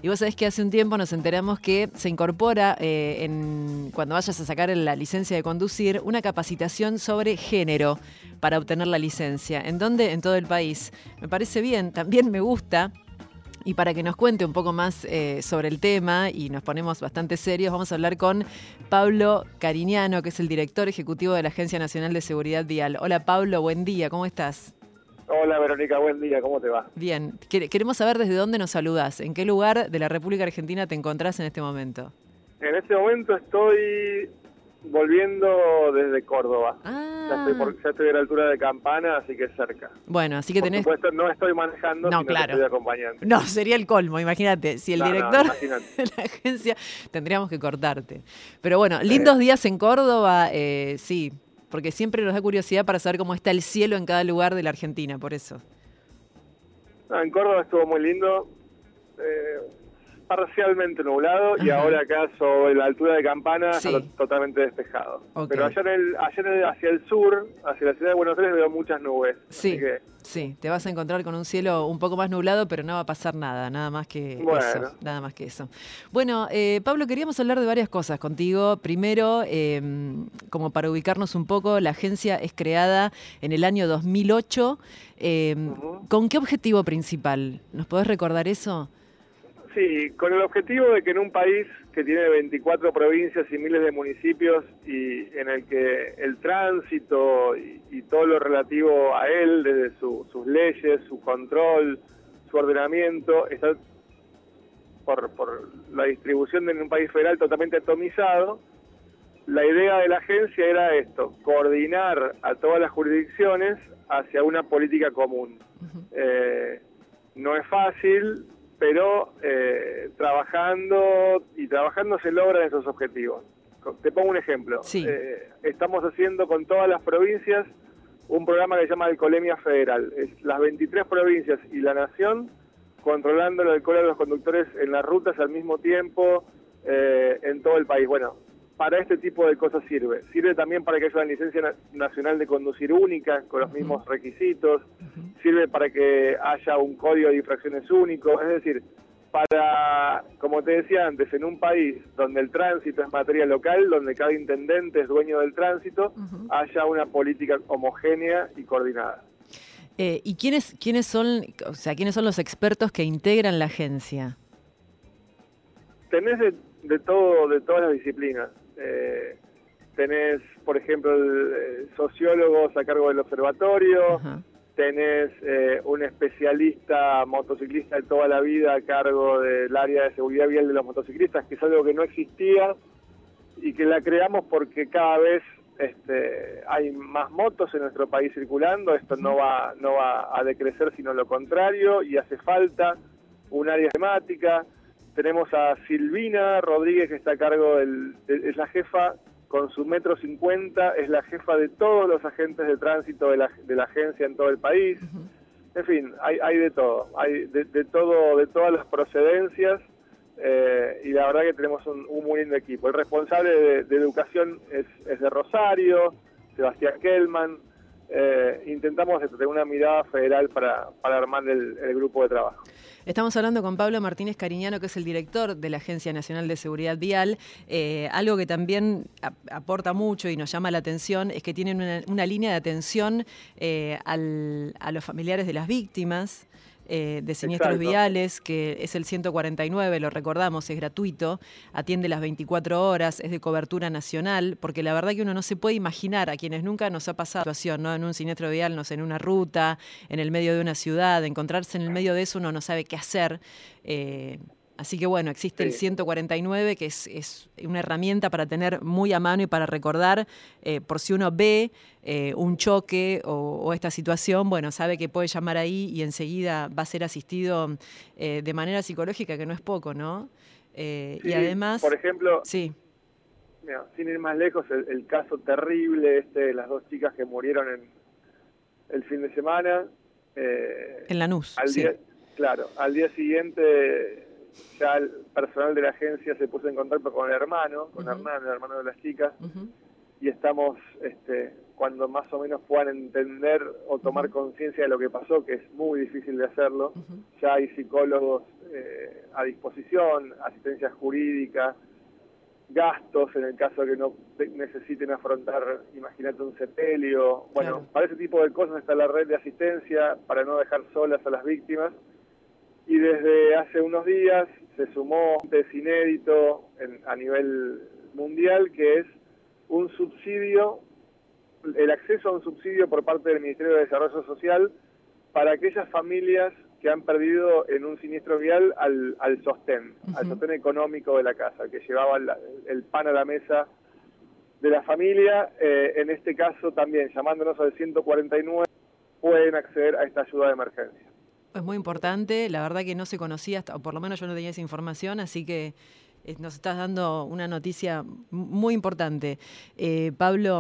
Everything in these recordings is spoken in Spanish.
Y vos sabés que hace un tiempo nos enteramos que se incorpora, cuando vayas a sacar la licencia de conducir, una capacitación sobre género para obtener la licencia. ¿En dónde? En todo el país. Me parece bien, también me gusta. Y para que nos cuente un poco más sobre el tema, y nos ponemos bastante serios, vamos a hablar con Pablo Cariñano, que es el director ejecutivo de la Agencia Nacional de Seguridad Vial. Hola Pablo, buen día, ¿cómo estás? Hola Verónica, buen día, ¿cómo te va? Bien, queremos saber desde dónde nos saludás, en qué lugar de la República Argentina te encontrás en este momento. En este momento estoy volviendo desde Córdoba. Ah. Ya estoy a la altura de Campana, así que cerca. Bueno, así que Por supuesto, no estoy manejando, No, sino claro. que estoy acompañando. No, sería el colmo, imagínate. Si el director de la agencia, tendríamos que cortarte. Pero bueno, lindos días en Córdoba, sí, porque siempre nos da curiosidad para saber cómo está el cielo en cada lugar de la Argentina, por eso. No, en Córdoba estuvo muy lindo, parcialmente nublado. Ajá. Y ahora acá sobre la altura de Campana, sí, totalmente despejado. Okay. Pero allá hacia el sur, hacia la ciudad de Buenos Aires, veo muchas nubes. Sí, así que... sí, te vas a encontrar con un cielo un poco más nublado, pero no va a pasar nada más que eso. Nada más que eso. Bueno, Pablo, queríamos hablar de varias cosas contigo. Primero, como para ubicarnos un poco, la agencia es creada en el año 2008. ¿Con qué objetivo principal? ¿Nos podés recordar eso? Sí, con el objetivo de que en un país que tiene 24 provincias y miles de municipios y en el que el tránsito y todo lo relativo a él, desde sus leyes, su control, su ordenamiento, está por la distribución en un país federal totalmente atomizado, la idea de la agencia era esto, coordinar a todas las jurisdicciones hacia una política común. No es fácil, pero trabajando se logran esos objetivos. Te pongo un ejemplo. Sí. Estamos haciendo con todas las provincias un programa que se llama Alcoholemia Federal. Es las 23 provincias y la nación controlando el alcohol a los conductores en las rutas al mismo tiempo en todo el país. Bueno, para este tipo de cosas sirve. Sirve también para que haya una licencia nacional de conducir única, con los mismos requisitos. Sirve para que haya un código de infracciones único. Es decir, para, como te decía antes, en un país donde el tránsito es materia local, donde cada intendente es dueño del tránsito, haya una política homogénea y coordinada. ¿Y quiénes son los expertos que integran la agencia? Tenés de todas las disciplinas. Tenés, por ejemplo, sociólogos a cargo del observatorio, tenés un especialista motociclista de toda la vida a cargo del área de seguridad vial de los motociclistas, que es algo que no existía y que la creamos porque cada vez hay más motos en nuestro país circulando. Esto no va a decrecer, sino lo contrario, y hace falta un área temática. Tenemos a Silvina Rodríguez, que está a cargo es la jefa, con su 1,50 m, es la jefa de todos los agentes de tránsito de la agencia en todo el país. En fin, hay de todo, hay de todas las procedencias, y la verdad que tenemos un muy lindo equipo. El responsable de educación es de Rosario, Sebastián Kellman. Intentamos tener una mirada federal para armar el grupo de trabajo. Estamos hablando con Pablo Martínez Cariñano, que es el director de la Agencia Nacional de Seguridad Vial. Algo que también aporta mucho y nos llama la atención es que tienen una línea de atención a los familiares de las víctimas de siniestros viales, que es el 149, lo recordamos, es gratuito, atiende las 24 horas, es de cobertura nacional, porque la verdad que uno no se puede imaginar, a quienes nunca nos ha pasado la situación, ¿no? En un siniestro vial, no sé, en una ruta, en el medio de una ciudad, encontrarse en el medio de eso, uno no sabe qué hacer. Así que bueno, existe el 149, que es una herramienta para tener muy a mano y para recordar, por si uno ve un choque o esta situación, bueno, sabe que puede llamar ahí y enseguida va a ser asistido de manera psicológica, que no es poco, ¿no? Sí, y además... Por ejemplo, sí. Mira, sin ir más lejos, el caso terrible de las dos chicas que murieron el fin de semana. En Lanús, Claro, al día siguiente... Ya el personal de la agencia se puso en contacto con el hermano, el hermano de las chicas, y estamos, cuando más o menos puedan entender o tomar conciencia de lo que pasó, que es muy difícil de hacerlo, ya hay psicólogos a disposición, asistencia jurídica, gastos en el caso de que no necesiten afrontar, imagínate, un sepelio. Bueno, claro. Para ese tipo de cosas está la red de asistencia para no dejar solas a las víctimas. Y desde hace unos días se sumó un test inédito a nivel mundial, que es un subsidio, el acceso a un subsidio por parte del Ministerio de Desarrollo Social para aquellas familias que han perdido en un siniestro vial al sostén, al sostén económico de la casa, que llevaba el pan a la mesa de la familia. En este caso también, llamándonos al 149, pueden acceder a esta ayuda de emergencia. Es muy importante, la verdad que no se conocía, o por lo menos yo no tenía esa información, así que nos estás dando una noticia muy importante. Pablo,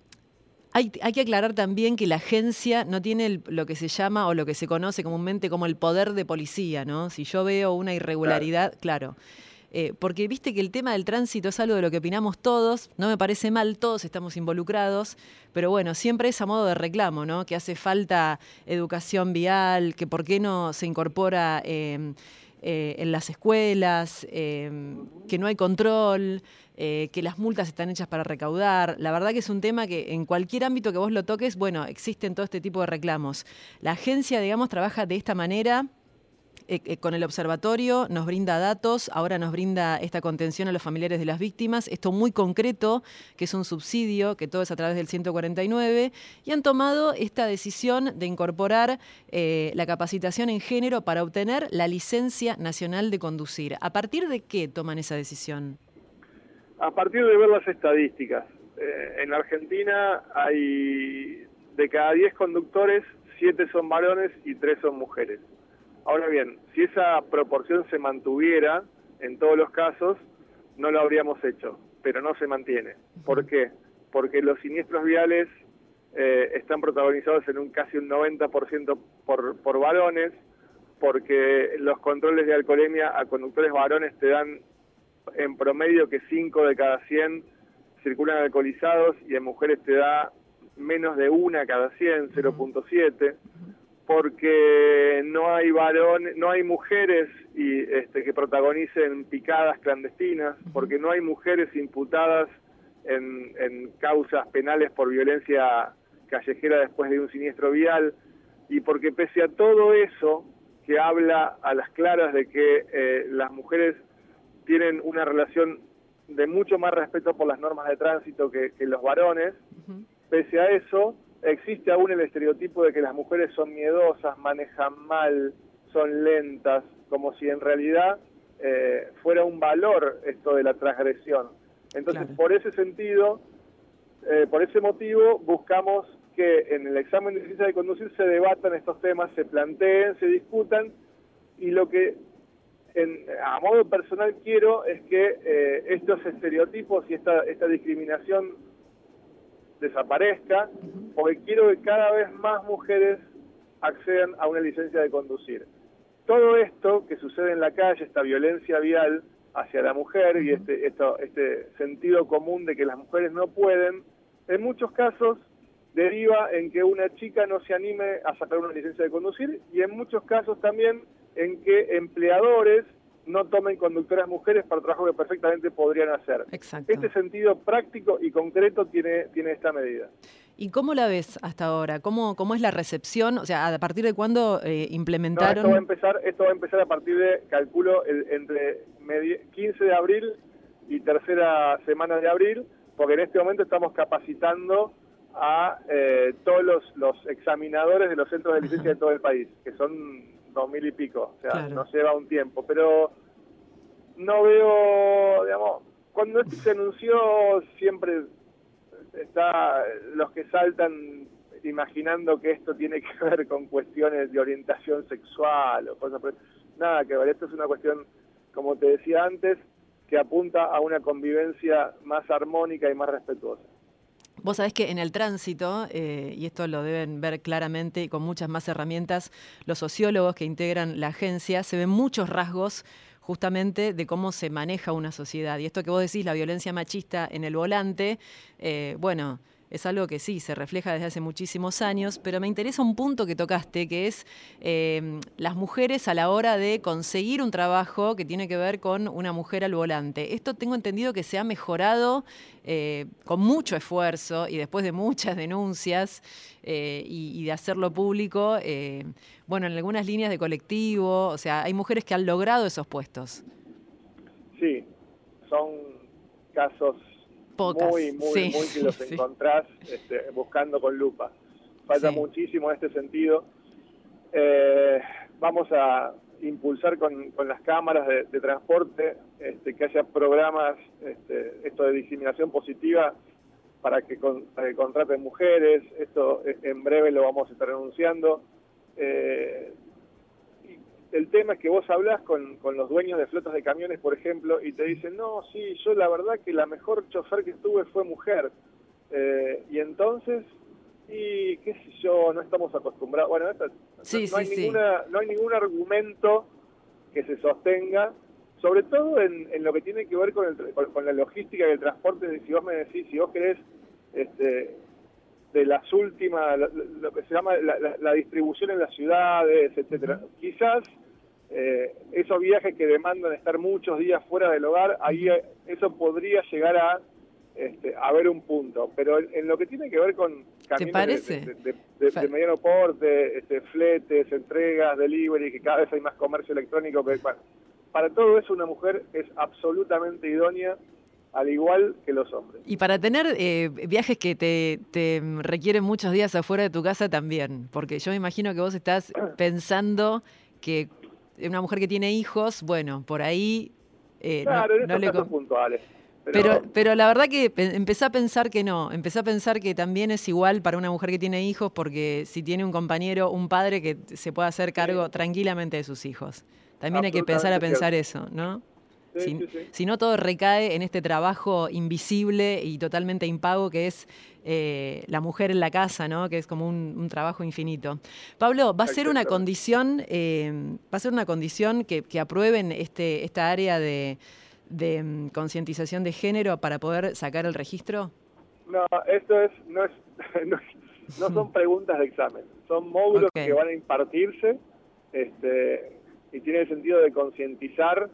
hay que aclarar también que la agencia no tiene lo que se llama o lo que se conoce comúnmente como el poder de policía, ¿no? Si yo veo una irregularidad, claro. Porque viste que el tema del tránsito es algo de lo que opinamos todos, no me parece mal, todos estamos involucrados, pero bueno, siempre es a modo de reclamo, ¿no? Que hace falta educación vial, que por qué no se incorpora en las escuelas, que no hay control, que las multas están hechas para recaudar. La verdad que es un tema que en cualquier ámbito que vos lo toques, bueno, existen todo este tipo de reclamos. La agencia, digamos, trabaja de esta manera. Con el observatorio nos brinda datos, ahora nos brinda esta contención a los familiares de las víctimas, esto muy concreto, que es un subsidio, que todo es a través del 149, y han tomado esta decisión de incorporar la capacitación en género para obtener la licencia nacional de conducir. ¿A partir de qué toman esa decisión? A partir de ver las estadísticas. En Argentina hay de cada 10 conductores, 7 son varones y 3 son mujeres. Ahora bien, si esa proporción se mantuviera en todos los casos, no lo habríamos hecho, pero no se mantiene. ¿Por qué? Porque los siniestros viales están protagonizados en casi un 90% por varones, porque los controles de alcoholemia a conductores varones te dan en promedio que 5 de cada 100 circulan alcoholizados, y en mujeres te da menos de 1 cada 100, 0.7. Porque no hay varones, no hay mujeres que protagonicen picadas clandestinas, porque no hay mujeres imputadas en causas penales por violencia callejera después de un siniestro vial, y porque pese a todo eso que habla a las claras de que las mujeres tienen una relación de mucho más respeto por las normas de tránsito que los varones, pese a eso existe aún el estereotipo de que las mujeres son miedosas, manejan mal, son lentas, como si en realidad fuera un valor esto de la transgresión. Entonces, claro, por ese sentido, por ese motivo, buscamos que en el examen de licencia de conducir se debatan estos temas, se planteen, se discutan, y lo que a modo personal quiero es que estos estereotipos y esta discriminación desaparezca, porque quiero que cada vez más mujeres accedan a una licencia de conducir. Todo esto que sucede en la calle, esta violencia vial hacia la mujer y este sentido común de que las mujeres no pueden, en muchos casos deriva en que una chica no se anime a sacar una licencia de conducir, y en muchos casos también en que empleadores no tomen conductoras mujeres para trabajo que perfectamente podrían hacer. Exacto. Este sentido práctico y concreto tiene esta medida. ¿Y cómo la ves hasta ahora? ¿Cómo es la recepción? O sea, ¿a partir de cuándo implementaron? No, esto va a empezar a partir de, calculo, entre 15 de abril y tercera semana de abril, porque en este momento estamos capacitando a todos los examinadores de los centros de licencia de todo el país, que son 2000 y pico, o sea, claro, nos lleva un tiempo, pero no veo, digamos, cuando esto se anunció siempre está los que saltan imaginando que esto tiene que ver con cuestiones de orientación sexual o cosas, pero nada que ver. Esto es una cuestión, como te decía antes, que apunta a una convivencia más armónica y más respetuosa. Vos sabés que en el tránsito, y esto lo deben ver claramente y con muchas más herramientas, los sociólogos que integran la agencia, se ven muchos rasgos justamente de cómo se maneja una sociedad. Y esto que vos decís, la violencia machista en el volante, bueno, es algo que sí, se refleja desde hace muchísimos años, pero me interesa un punto que tocaste, que es las mujeres a la hora de conseguir un trabajo que tiene que ver con una mujer al volante. Esto tengo entendido que se ha mejorado con mucho esfuerzo y después de muchas denuncias y de hacerlo público, bueno, en algunas líneas de colectivo, o sea, hay mujeres que han logrado esos puestos. Sí, son casos Pocas, muy que los sí. encontrás buscando con lupa. Falta muchísimo en este sentido. Vamos a impulsar con las cámaras de transporte que haya programas esto de discriminación positiva para que contraten mujeres. Esto en breve lo vamos a estar anunciando. El tema es que vos hablás con los dueños de flotas de camiones, por ejemplo, y te dicen, no, sí, yo la verdad que la mejor chofer que tuve fue mujer. Y entonces, y qué sé yo, no estamos acostumbrados. Bueno, no hay ningún argumento que se sostenga, sobre todo en lo que tiene que ver con la logística del transporte. Si vos me decís, si vos querés de las últimas, lo que se llama la distribución en las ciudades, etcétera. Quizás esos viajes que demandan estar muchos días fuera del hogar, ahí eso podría llegar a ver un punto. Pero en lo que tiene que ver con camiones de mediano porte, fletes, entregas, delivery, que cada vez hay más comercio electrónico, bueno, para todo eso una mujer es absolutamente idónea, al igual que los hombres. Y para tener viajes que te requieren muchos días afuera de tu casa también, porque yo me imagino que vos estás pensando que una mujer que tiene hijos, bueno, por ahí... claro, en estos casos puntuales. Pero la verdad que empecé a pensar que no, empecé a pensar que también es igual para una mujer que tiene hijos, porque si tiene un compañero, un padre que se puede hacer cargo tranquilamente de sus hijos. También hay que empezar a pensar eso, ¿no? Si no, todo recae en este trabajo invisible y totalmente impago que es la mujer en la casa, ¿no? Que es como un trabajo infinito. Pablo, ¿va a ser una condición, que aprueben esta área de concientización de género para poder sacar el registro? No, no son preguntas de examen, son módulos que van a impartirse y tiene el sentido de concientizar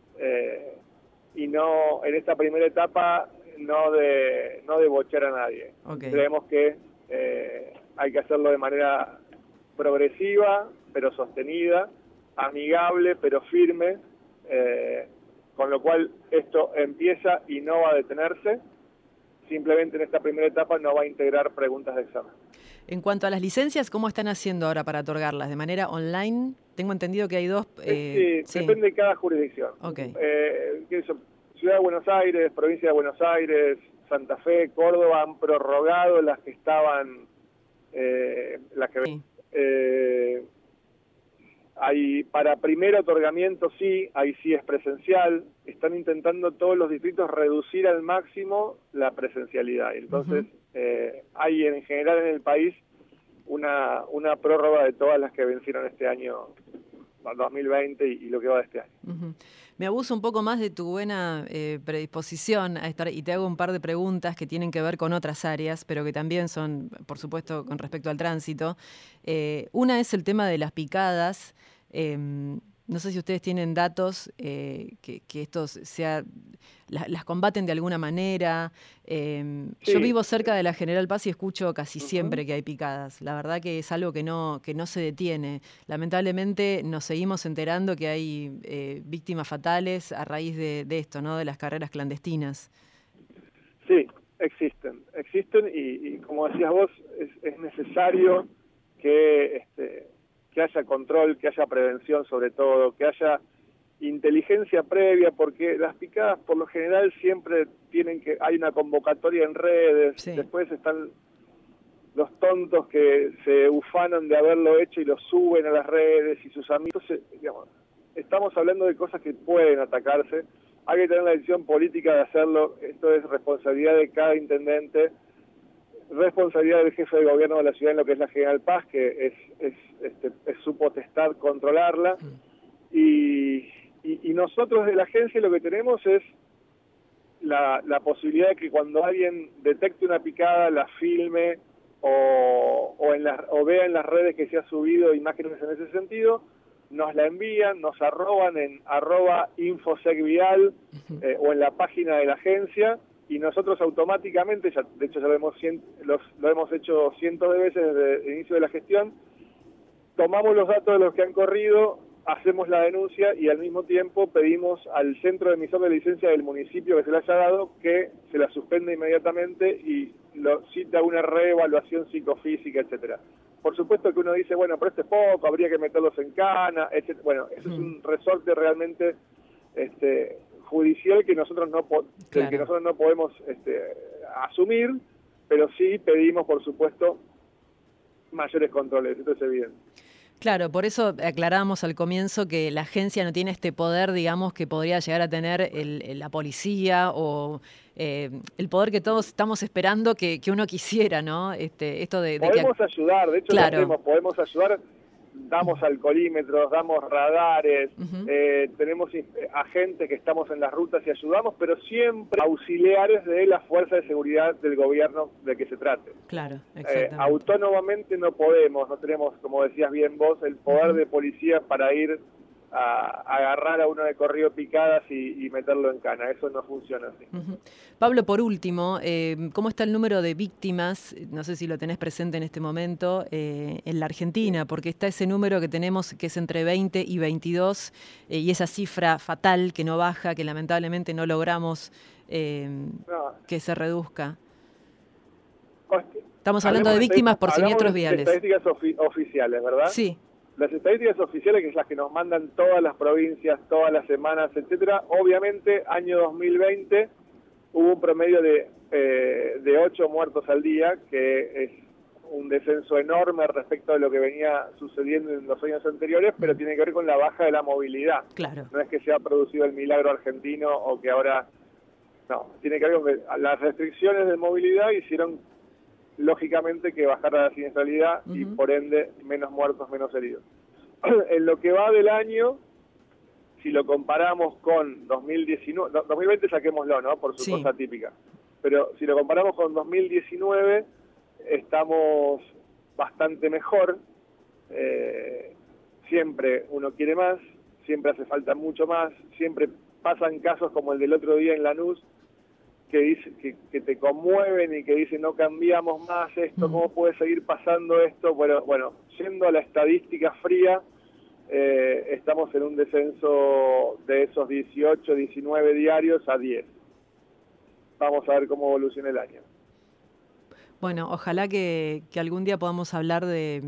y no, en esta primera etapa, no de bochear a nadie. Creemos que hay que hacerlo de manera progresiva, pero sostenida, amigable, pero firme, con lo cual esto empieza y no va a detenerse. Simplemente en esta primera etapa no va a integrar preguntas de examen. En cuanto a las licencias, ¿cómo están haciendo ahora para otorgarlas? ¿De manera online? Tengo entendido que hay dos... sí, depende de cada jurisdicción. Ciudad de Buenos Aires, Provincia de Buenos Aires, Santa Fe, Córdoba han prorrogado las que estaban... Hay para primer otorgamiento ahí sí es presencial. Están intentando todos los distritos reducir al máximo la presencialidad. Entonces hay en general en el país una prórroga de todas las que vencieron este año 2020 y lo que va de este año. Me abuso un poco más de tu buena predisposición a estar y te hago un par de preguntas que tienen que ver con otras áreas, pero que también son, por supuesto, con respecto al tránsito. Una es el tema de las picadas. No sé si ustedes tienen datos que estos las combaten de alguna manera. Yo vivo cerca de la General Paz y escucho casi siempre que hay picadas. La verdad que es algo que no se detiene. Lamentablemente nos seguimos enterando que hay víctimas fatales a raíz de esto, ¿no? De las carreras clandestinas. Sí, existen y como decías vos, es necesario que haya control, que haya prevención sobre todo, que haya inteligencia previa, porque las picadas por lo general siempre hay una convocatoria en redes, después están los tontos que se ufanan de haberlo hecho y lo suben a las redes y sus amigos, estamos hablando de cosas que pueden atacarse, hay que tener la decisión política de hacerlo, esto es responsabilidad de cada intendente, responsabilidad del jefe de gobierno de la ciudad en lo que es la General Paz, que es su potestad controlarla, y Y nosotros de la agencia lo que tenemos es la posibilidad de que cuando alguien detecte una picada, la filme o vea en las redes que se ha subido imágenes en ese sentido, nos la envían, nos arroban en @infosecvial o en la página de la agencia, y nosotros automáticamente, de hecho ya lo hemos hecho cientos de veces desde el inicio de la gestión, tomamos los datos de los que han corrido, hacemos la denuncia y al mismo tiempo pedimos al centro de emisor de licencia del municipio que se le haya dado que se la suspenda inmediatamente y lo cita a una reevaluación psicofísica, etcétera. Por supuesto que uno dice, bueno, pero esto es poco, habría que meterlos en cana, etcétera. Bueno, eso es un resorte realmente judicial que nosotros no podemos asumir, pero sí pedimos, por supuesto, mayores controles, esto es evidente. Claro, por eso aclarábamos al comienzo que la agencia no tiene este poder, digamos, que podría llegar a tener la policía o el poder que todos estamos esperando que uno quisiera, ¿no? Esto de podemos ayudar, de hecho, claro, podemos ayudar, damos alcoholímetros, damos radares, tenemos agentes que estamos en las rutas y ayudamos, pero siempre auxiliares de la fuerza de seguridad del gobierno de que se trate. Claro, exactamente. Autónomamente no tenemos, como decías bien vos, el poder de policía para ir a agarrar a uno de corrido picadas y meterlo en cana. Eso no funciona así. Pablo, por último, ¿cómo está el número de víctimas? No sé si lo tenés presente en este momento en la Argentina, porque está ese número que tenemos que es entre 20 y 22 y esa cifra fatal que no baja, que lamentablemente no logramos que se reduzca. Estamos hablando de víctimas por siniestros viales. Estadísticas oficiales, ¿verdad? Sí. Las estadísticas oficiales, que es las que nos mandan todas las provincias, todas las semanas, etcétera, obviamente, año 2020 hubo un promedio de 8 muertos al día, que es un descenso enorme respecto a lo que venía sucediendo en los años anteriores, pero tiene que ver con la baja de la movilidad. Claro. No es que se ha producido el milagro argentino o que ahora... No, tiene que ver con que las restricciones de movilidad hicieron lógicamente que bajara la siniestralidad y por ende menos muertos, menos heridos. En lo que va del año, si lo comparamos con 2019, 2020 saquémoslo, ¿no? Por su cosa típica. Pero si lo comparamos con 2019, estamos bastante mejor. Siempre uno quiere más, siempre hace falta mucho más, siempre pasan casos como el del otro día en Lanús, que dice que te conmueven y que dicen no cambiamos más esto, ¿cómo puede seguir pasando esto? Bueno, yendo a la estadística fría, estamos en un descenso de esos 18, 19 diarios a 10. Vamos a ver cómo evoluciona el año. Bueno, ojalá que algún día podamos hablar de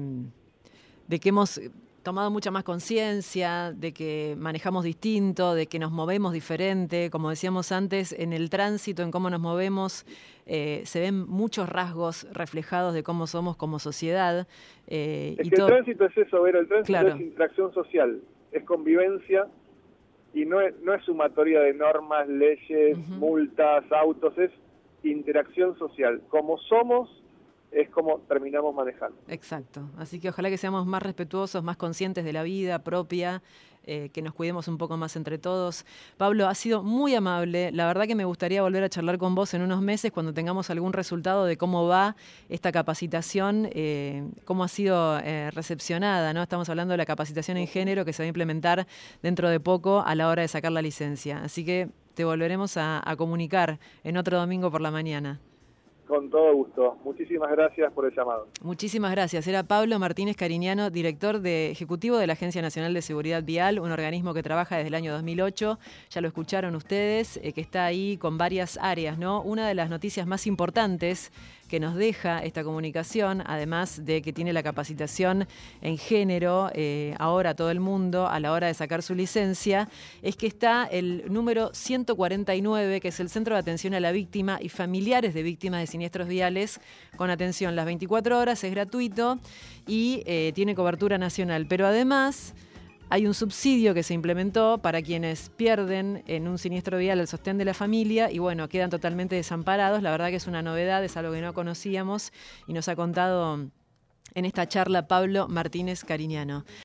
que hemos tomado mucha más conciencia, de que manejamos distinto, de que nos movemos diferente. Como decíamos antes, en el tránsito, en cómo nos movemos, se ven muchos rasgos reflejados de cómo somos como sociedad. El tránsito es eso, Vero, el tránsito es interacción social, es convivencia y no es sumatoria de normas, leyes, multas, autos, es interacción social. Como somos, es como terminamos manejando. Exacto. Así que ojalá que seamos más respetuosos, más conscientes de la vida propia, que nos cuidemos un poco más entre todos. Pablo, ha sido muy amable. La verdad que me gustaría volver a charlar con vos en unos meses cuando tengamos algún resultado de cómo va esta capacitación, cómo ha sido recepcionada, ¿no? Estamos hablando de la capacitación en género que se va a implementar dentro de poco a la hora de sacar la licencia. Así que te volveremos a comunicar en otro domingo por la mañana. Con todo gusto. Muchísimas gracias por el llamado. Muchísimas gracias. Era Pablo Martínez Cariñano, director ejecutivo de la Agencia Nacional de Seguridad Vial, un organismo que trabaja desde el año 2008. Ya lo escucharon ustedes, que está ahí con varias áreas, ¿no? Una de las noticias más importantes que nos deja esta comunicación, además de que tiene la capacitación en género, ahora todo el mundo, a la hora de sacar su licencia, es que está el número 149, que es el Centro de Atención a la Víctima y Familiares de Víctimas de Siniestros Viales, con atención las 24 horas, es gratuito y tiene cobertura nacional. Pero además hay un subsidio que se implementó para quienes pierden en un siniestro vial el sostén de la familia y bueno, quedan totalmente desamparados. La verdad que es una novedad, es algo que no conocíamos y nos ha contado en esta charla Pablo Martínez Cariñano.